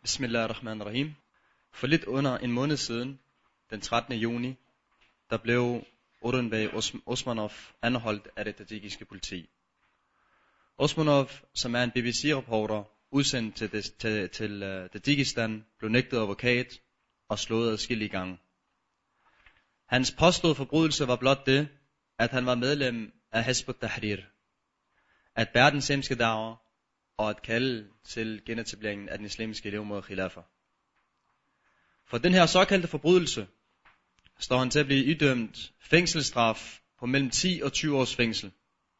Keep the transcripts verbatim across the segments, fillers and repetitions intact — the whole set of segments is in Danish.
Bismillahirrahmanirrahim. For lidt under en måned siden, den trettende juni, der blev Orunbey Osmanov anholdt af det tadsjikiske politi. Osmanov, som er en B B C-reporter, udsendt til, des, til, til uh, Tadsjikistan, blev nægtet advokat og slået adskillige gange. Hans påståede forbrydelse var blot det, at han var medlem af Hizb ut-Tahrir, at bære den islamiske da'wah og at kalde til genetableringen af den islamiske levemåde khilafa. For den her såkaldte forbrydelse står han til at blive idømt fængselsstraf på mellem ti og tyve års fængsel.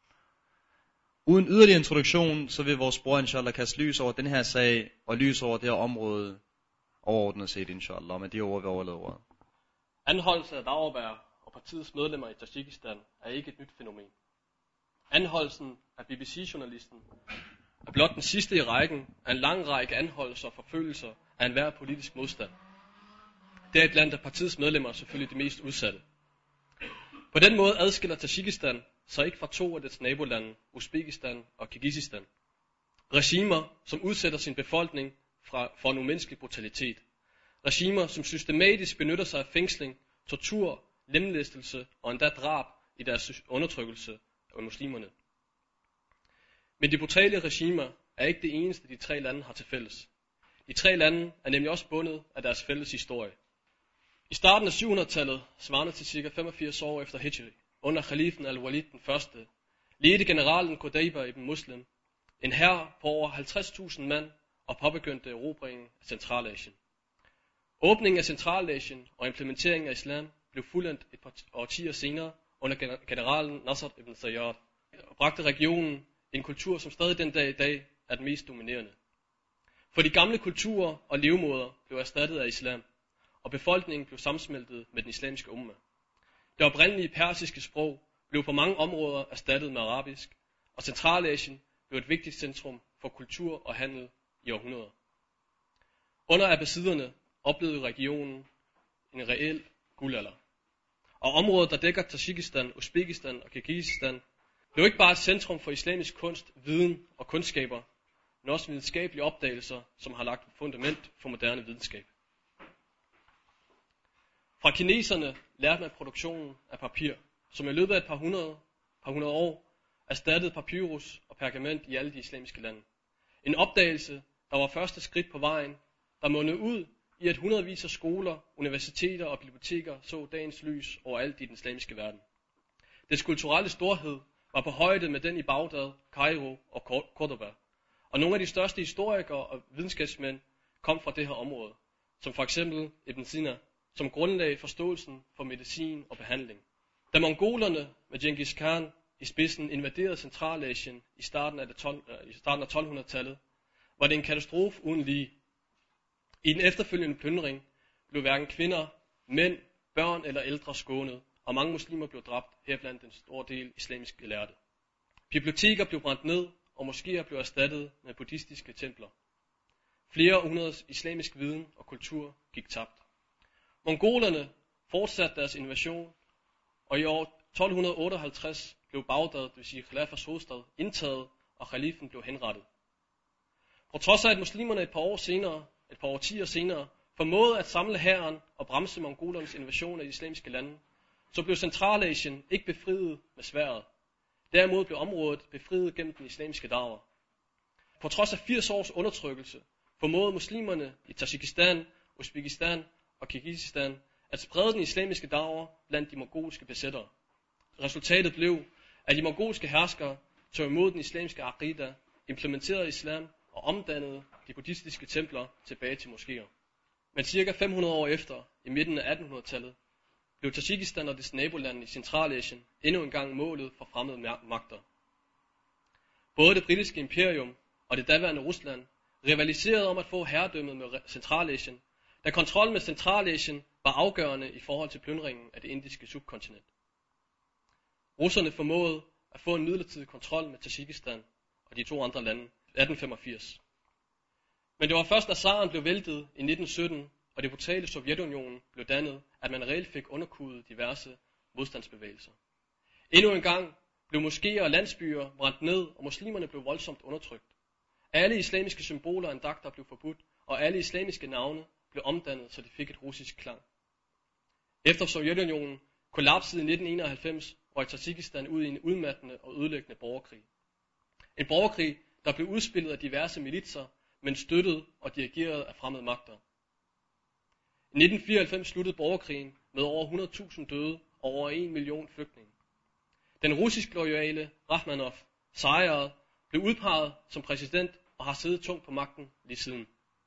Uden yderligere introduktion, så vil vores bror inshallah kaste lys over den her sag og lys over det her område overordnet set inshallah. Og med de ord vil overlade ordet. Anholdelse af da'wah og partiets medlemmer i Tadsjikistan er ikke et nyt fænomen. Anholdelsen af B B C-journalisten er blot den sidste i rækken af en lang række anholdelser og forfølgelser af enhver politisk modstand. Deriblandt er partiets medlemmer selvfølgelig de mest udsatte. På den måde adskiller Tadsjikistan sig ikke fra to af dets nabolande, Uzbekistan og Kirgisistan. Regimer, som udsætter sin befolkning fra, for en umenneskelig brutalitet. Regimer, som systematisk benytter sig af fængsling, tortur, lemlæstelse og endda drab i deres undertrykkelse af muslimerne. Men de brutale regimer er ikke det eneste, de tre lande har til fælles. De tre lande er nemlig også bundet af deres fælles historie. I starten af syv hundrede-tallet, svarende til ca. femogfirs år efter Hijri, under khalifen al-Walid den første, ledte generalen Qutayba ibn Muslim en hær på over halvtreds tusind mand og påbegyndte erobringen af Centralasien. Åbningen af Centralasien og implementeringen af islam blev fuldendt et par årtier senere under generalen Nasr ibn Zayyad og bragte regionen en kultur, som stadig den dag i dag er den mest dominerende. For de gamle kulturer og levemåder blev erstattet af islam, og befolkningen blev sammensmeltet med den islamiske umma. Det oprindelige persiske sprog blev på mange områder erstattet med arabisk, og Centralasien blev et vigtigt centrum for kultur og handel i århundreder. Under abbasiderne oplevede regionen en reel guldalder. Og området, der dækker Tadsjikistan, Uzbekistan og Kirgisistan, blev ikke bare et centrum for islamisk kunst, viden og kundskaber, men også videnskabelige opdagelser, som har lagt fundament for moderne videnskab. Fra kineserne lærte man produktionen af papir, som i løbet af et par hundrede, par hundrede år erstattede papyrus og pergament i alle de islamiske lande. En opdagelse, der var første skridt på vejen, der mundede ud i at hundredvis af skoler, universiteter og biblioteker så dagens lys overalt i den islamiske verden. Dets kulturelle storhed var på højde med den i Bagdad, Kairo og Cordoba, og nogle af de største historikere og videnskabsmænd kom fra det her område, som for eksempel Ibn Sina, som grundlagde forståelsen for medicin og behandling. Da mongolerne med Genghis Khan i spidsen invaderede Centralasien i starten af, det tolv, i starten af tolv hundrede-tallet, var det en katastrofe uden lige. I den efterfølgende plyndring blev hverken kvinder, mænd, børn eller ældre skånet, og mange muslimer blev dræbt, heriblandt en stor del islamiske lærde. Biblioteker blev brændt ned, og moskéer blev erstattet med buddhistiske templer. Flere århundreders islamisk viden og kultur gik tabt. Mongolerne fortsatte deres invasion, og i år tolv otteoghalvtreds blev Bagdad, det vil sige Khilafas hovedstad, indtaget, og khalifen blev henrettet. På trods af at muslimerne et par år senere, et par årtier senere, formåede at samle hæren og bremse mongolernes invasion af de islamiske lande, så blev Centralasien ikke befriet med sværdet. Derimod blev området befriet gennem den islamiske da'wah. På trods af firs års undertrykkelse, formåede muslimerne i Tadsjikistan, Uzbekistan og Kirgisistan at sprede den islamiske da'wah blandt de mongolske besættere. Resultatet blev, at de mongolske herskere tog imod den islamiske aqida, implementerede islam og omdannede de buddhistiske templer tilbage til moskéer. Men cirka fem hundrede år efter, i midten af attenhundredetallet, blev Tadsjikistan og dets nabolande i Centralasien endnu engang målet for fremmede magter. Både det britiske imperium og det daværende Rusland rivaliserede om at få herredømmet med Centralasien, da kontrollen med Centralasien var afgørende i forhold til plyndringen af det indiske subkontinent. Russerne formåede at få en midlertidig kontrol med Tadsjikistan og de to andre lande i atten femogfirs. Men det var først, da zaren blev væltet i nitten sytten, og det brutale Sovjetunionen blev dannet, at man reelt fik underkudet diverse modstandsbevægelser. Endnu en gang blev moskéer og landsbyer brændt ned, og muslimerne blev voldsomt undertrykt. Alle islamiske symboler og andagter blev forbudt, og alle islamiske navne blev omdannet, så de fik et russisk klang. Efter Sovjetunionen kollapsede i nitten enoghalvfems, røg Tadsjikistan ud i en udmattende og ødelæggende borgerkrig. En borgerkrig, der blev udspillet af diverse militser, men støttet og dirigeret af fremmede magter. I nitten fireoghalvfems sluttede borgerkrigen med over hundrede tusind døde og over en million flygtninge. Den russisk loyale Rakhmanov sejrede, blev udpeget som præsident og har siddet tungt på magten lige siden.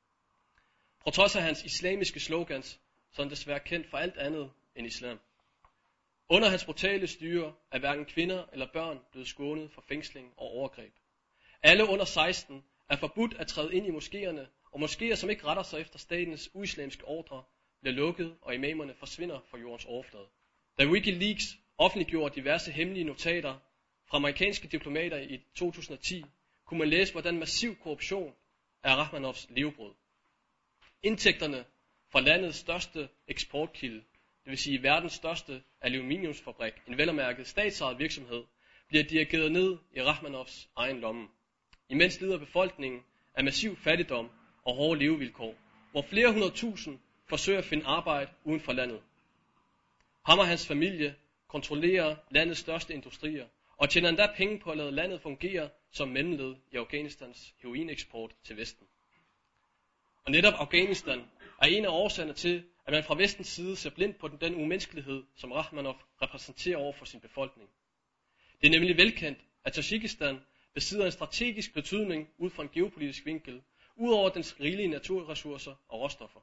På trods af hans islamiske slogans, så er han desværre kendt for alt andet end islam. Under hans brutale styre er hverken kvinder eller børn blevet skånet for fængsling og overgreb. Alle under seksten er forbudt at træde ind i moskéerne, og moskéer, som ikke retter sig efter statens uislamske ordre, bliver lukket, og imamerne forsvinder fra jordens overflade. Da WikiLeaks offentliggjorde diverse hemmelige notater fra amerikanske diplomater i to tusind og ti, kunne man læse, hvordan massiv korruption er Rakhmanovs levebrød. Indtægterne fra landets største eksportkilde, det vil sige verdens største aluminiumsfabrik, en velermærket statsejet virksomhed, bliver dirigeret ned i Rakhmanovs egen lomme. Imens lider befolkningen af massiv fattigdom og hårde levevilkår, hvor flere hundrede tusind forsøger at finde arbejde uden for landet. Ham og hans familie kontrollerer landets største industrier, og tjener endda penge på at lade landet fungere som mellemled i Afghanistans heroineksport til Vesten. Og netop Afghanistan er en af årsagerne til, at man fra Vestens side ser blind på den umenneskelighed, som Rakhmanov repræsenterer over for sin befolkning. Det er nemlig velkendt, at Tadsjikistan besidder en strategisk betydning ud fra en geopolitisk vinkel, ud over dens rigelige naturressourcer og råstoffer.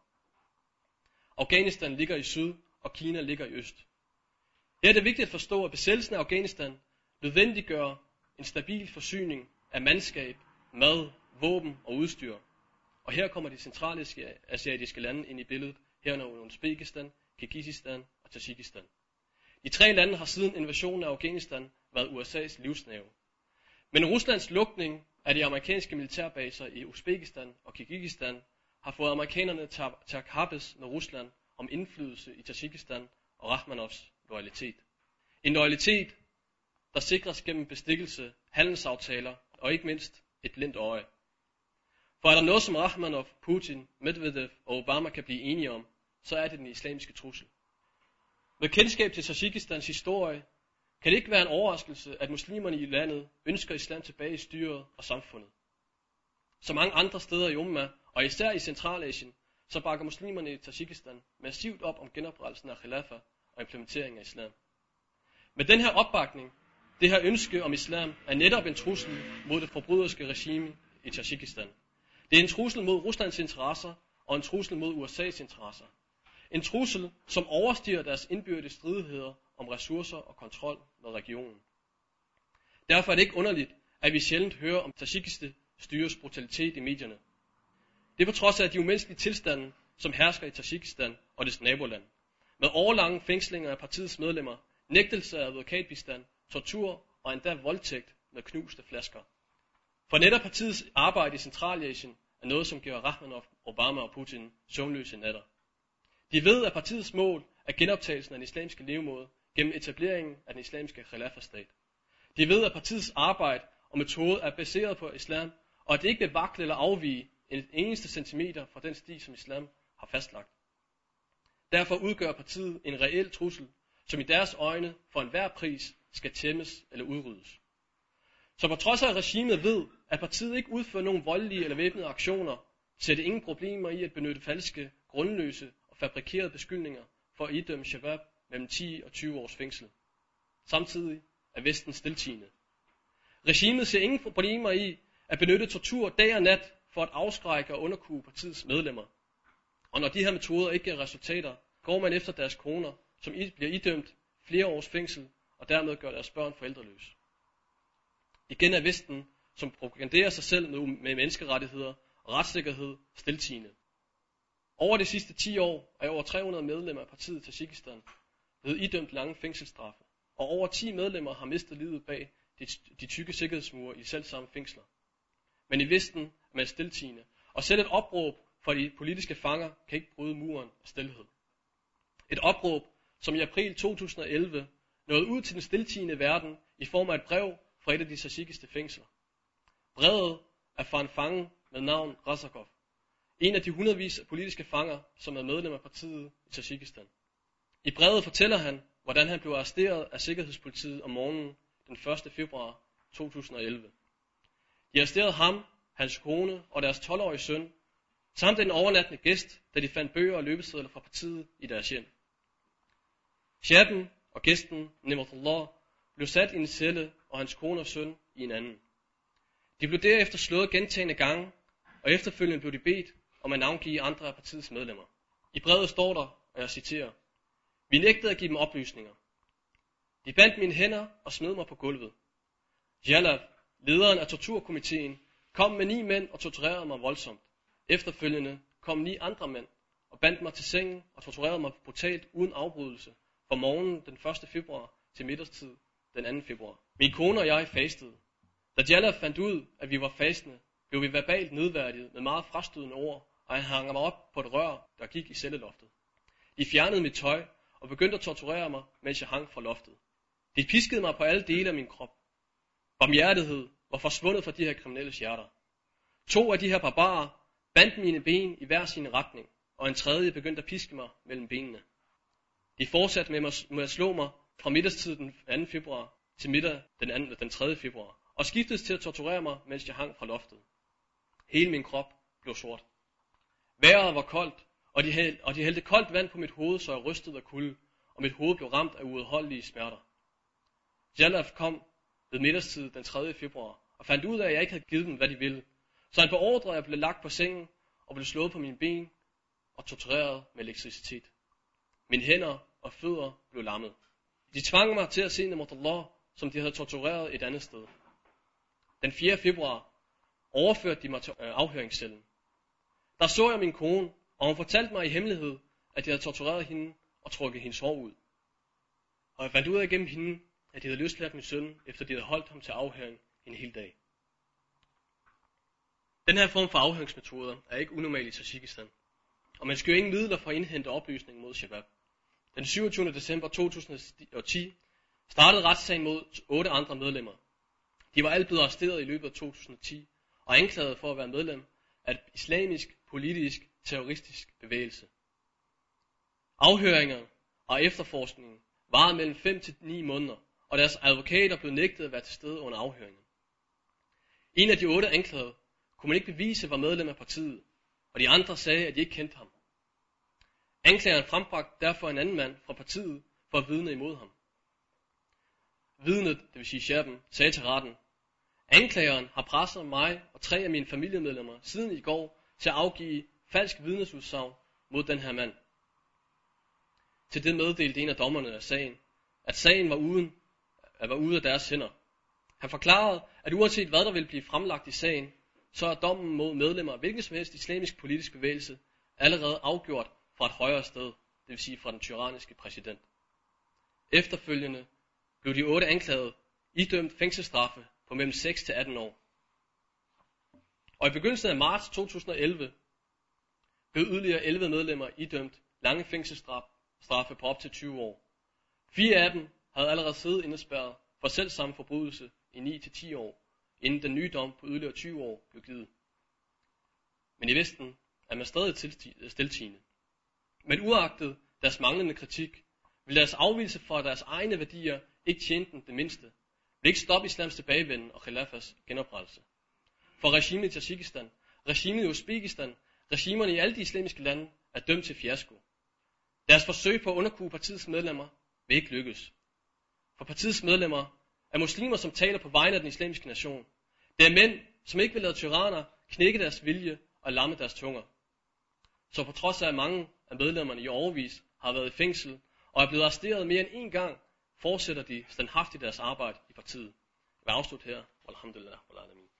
Afghanistan ligger i syd, og Kina ligger i øst. Her er det vigtigt at forstå, at besættelsen af Afghanistan nødvendiggør en stabil forsyning af mandskab, mad, våben og udstyr. Og her kommer de centrale asiatiske lande ind i billedet, herunder Uzbekistan, Kirgisistan og Tadsjikistan. De tre lande har siden invasionen af Afghanistan været U S A's livsnerve. Men Ruslands lukning af de amerikanske militærbaser i Uzbekistan og Kirgisistan har fået amerikanerne til at kappes med Rusland om indflydelse i Tadsjikistan og Rakhmanovs loyalitet. En loyalitet, der sikres gennem bestikkelse, handelsaftaler og ikke mindst et blindt øje. For er der noget, som Rakhmanov, Putin, Medvedev og Obama kan blive enige om, så er det den islamiske trussel. Med kendskab til Tadsjikistans historie, kan det ikke være en overraskelse, at muslimerne i landet ønsker islam tilbage i styret og samfundet. Så mange andre steder i Umma, og især i Centralasien, så bakker muslimerne i Tadsjikistan massivt op om genoprettelsen af khilafa og implementeringen af islam. Med den her opbakning, det her ønske om islam, er netop en trussel mod det forbryderske regime i Tadsjikistan. Det er en trussel mod Ruslands interesser og en trussel mod U S A's interesser. En trussel, som overstiger deres indbyrdes stridigheder om ressourcer og kontrol med regionen. Derfor er det ikke underligt, at vi sjældent hører om Tadsjikistan styres brutalitet i medierne. Det er på trods af de umenneskelige tilstande, som hersker i Tadsjikistan og dets naboland. Med årelange fængslinger af partiets medlemmer, nægtelse af advokatbistand, tortur og endda voldtægt med knuste flasker. For netop partiets arbejde i Centralasien er noget, som giver Rakhmanov, Obama og Putin søvnløse natter. De ved, at partiets mål er genoptagelsen af den islamiske levemåde gennem etableringen af den islamiske khilafa-stat. De ved, at partiets arbejde og metode er baseret på islam, og at det ikke vil vakle eller afvige en eneste centimeter fra den sti, som islam har fastlagt. Derfor udgør partiet en reel trussel, som i deres øjne for enhver pris skal tæmmes eller udryddes. Så på trods af at regimet ved, at partiet ikke udfører nogen voldelige eller væbnede aktioner, ser det ingen problemer i at benytte falske, grundløse og fabrikerede beskyldninger for at idømme Shabab mellem ti og tyve års fængsel. Samtidig er Vesten stiltiende. Regimet ser ingen problemer i at benytte tortur dag og nat for at afskrække og underkue partiets medlemmer. Og når de her metoder ikke giver resultater, går man efter deres koner, som bliver idømt flere års fængsel og dermed gør deres børn forældreløse. Igen er Vesten, som propaganderer sig selv med, med menneskerettigheder og retssikkerhed, stiltiende. Over de sidste ti år er over tre hundrede medlemmer af partiet Tadsjikistan blevet idømt lange fængselsstraffe, og over ti medlemmer har mistet livet bag de, de tykke sikkerhedsmure i selv samme fængsler. Men i Vesten er man stiltiende, og selv et opråb fra de politiske fanger kan ikke bryde muren af stilhed. Et opråb, som i april to tusind og elleve nåede ud til den stiltiende verden i form af et brev fra et af de tadsjikiske fængsler. Brevet er fra en fange med navn Razakov, en af de hundredvis af politiske fanger, som er medlem af partiet i Tadsjikistan. I brevet fortæller han, hvordan han blev arresteret af Sikkerhedspolitiet om morgenen den første februar to tusind og elleve. De arresterede ham, hans kone og deres tolv-årige søn, samt en overnattende gæst, da de fandt bøger og løbesedler fra partiet i deres hjem. Shaben og gæsten, Nematullah, blev sat i en celle, og hans kone og søn i en anden. De blev derefter slået gentagne gange, og efterfølgende blev de bedt om at navngive andre af partiets medlemmer. I brevet står der, og jeg citerer, vi nægtede at give dem oplysninger. De bandt mine hænder og smed mig på gulvet. Jalaf, lederen af torturkomiteen, kom med ni mænd og torturerede mig voldsomt. Efterfølgende kom ni andre mænd og bandt mig til sengen og torturerede mig brutalt uden afbrydelse fra morgenen den første februar til middagstid den anden februar. Min kone og jeg fastede. Da Jalaf fandt ud, at vi var fastende, blev vi verbalt nedværdiget med meget frastødende ord, og han hang mig op på et rør, der gik i celleloftet. De fjernede mit tøj og begyndte at torturere mig, mens jeg hang fra loftet. De piskede mig på alle dele af min krop. Barmhjertighed var forsvundet fra de her kriminelles hjerter. To af de her barbarer bandt mine ben i hver sin retning, og en tredje begyndte at piske mig mellem benene. De fortsatte med, mig, med at slå mig fra middagstid den anden februar til middag den, anden, den tredje februar, og skiftedes til at torturere mig, mens jeg hang fra loftet. Hele min krop blev sort. Vejret var koldt, og de, hæld, og de hældte koldt vand på mit hoved, så jeg rystede af kulde, og mit hoved blev ramt af uudholdelige smerter. Jalaf kom ved middagstid den tredje februar, og fandt ud af, at jeg ikke havde givet dem, hvad de ville. Så han beordrede, at jeg blev lagt på sengen, og blev slået på mine ben, og tortureret med elektricitet. Mine hænder og fødder blev lammet. De tvang mig til at se Nematullah, som de havde tortureret et andet sted. Den fjerde februar overførte de mig til afhøringscellen. Der så jeg min kone, og hun fortalte mig i hemmelighed, at de havde tortureret hende og trukket hendes hår ud. Og jeg fandt ud af gennem hende, at de havde løsladt min søn, efter de havde holdt ham til afhøring en hel dag. Den her form for afhøringsmetoder er ikke unormal i Tadsjikistan, og man skal jo ingen midler for at indhente oplysning mod Shabab. Den syvogtyvende december to tusind og ti startede retssagen mod otte andre medlemmer. De var alle blevet arresteret i løbet af to tusind og ti og anklaget for at være medlem af et islamisk, politisk, terroristisk bevægelse. Afhøringer og efterforskningen varede mellem fem til ni måneder, og deres advokater blev nægtet at være til stede under afhøringen. En af de otte anklagede kunne man ikke bevise var medlem af partiet, og de andre sagde, at de ikke kendte ham. Anklageren frembragte derfor en anden mand fra partiet for at vidne imod ham. Vidnet, det vil sige Shaben, sagde til retten, anklageren har presset mig og tre af mine familiemedlemmer siden i går til at afgive falsk vidnesudsagn mod den her mand. Til det meddelte en af dommerne af sagen, at sagen var, uden, var ude af deres hænder. Han forklarede, at uanset hvad der ville blive fremlagt i sagen, så er dommen mod medlemmer af hvilken som helst islamisk politisk bevægelse allerede afgjort fra et højere sted, det vil sige fra den tyranniske præsident. Efterfølgende blev de otte anklagede idømt fængselsstraffe på mellem seks til atten år. Og i begyndelsen af marts to tusind og elleve blev yderligere elleve medlemmer idømt lange fængselsstraffe på op til tyve år. Fire af dem havde allerede siddet indespærret for selv samme forbrydelse i ni til ti år, inden den nye dom på yderligere tyve år blev givet. Men i Vesten er man stadig stiltiende. Men uagtet deres manglende kritik, vil deres afvigelse fra deres egne værdier ikke tjene den det mindste, vil ikke stoppe islams tilbagevenden og khilafas genoprettelse. For regimet i Tadsjikistan, regimet i Uzbekistan, regimerne i alle de islamiske lande er dømt til fiasko. Deres forsøg på at underkue partiets medlemmer vil ikke lykkes. For partiets medlemmer er muslimer, som taler på vegne af den islamiske nation. Det er mænd, som ikke vil lade tyranner knække deres vilje og lamme deres tunger. Så på trods af, at mange af medlemmerne i årevis har været i fængsel og er blevet arresteret mere end en gang, fortsætter de standhaftigt deres arbejde i partiet. Jeg vil afslutte her. Alhamdulillah.